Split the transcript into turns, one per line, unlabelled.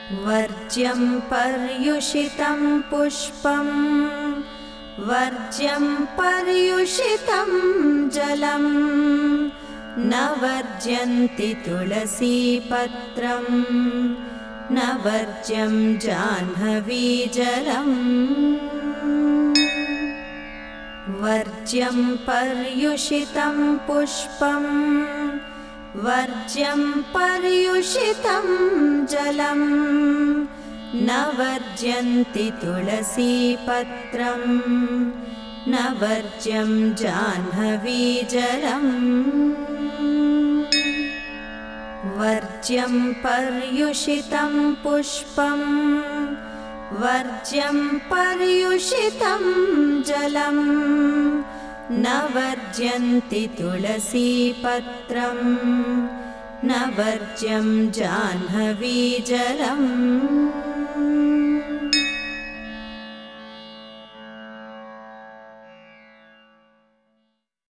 वर्ज्यं पर्युषितं पुष्पं वर्ज्यं पर्युषितं जलं न वर्ज्यन्ति तुलसीपत्रं न वर्ज्यं जाह्नवीजलम् वर्ज्यं पर्युषितं पुष्पं वर्ज्यं पर्युषितं जलं न वर्ज्यन्ति तुलसीपत्रं न वर्ज्यं जाह्नवीजलम् वर्ज्यं पर्युषितं पुष्पं वर्ज्यं पर्युषितं जलं न वर्ज्यन्ति तुलसीपत्रं न वर्ज्यं जाह्नवीजलम्